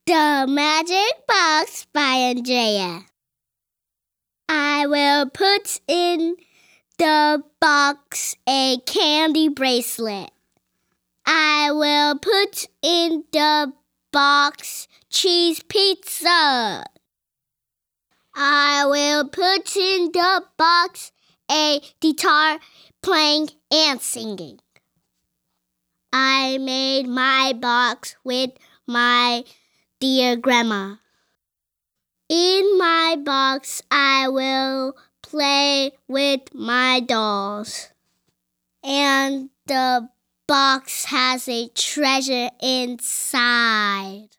The Magic Box by Andrea. I will put in the box a candy bracelet. I will put in the box cheese pizza. I will put in the box a guitar playing and singing. I made my box with my dear grandma. In my box, I will play with my dolls. And the box has a treasure inside.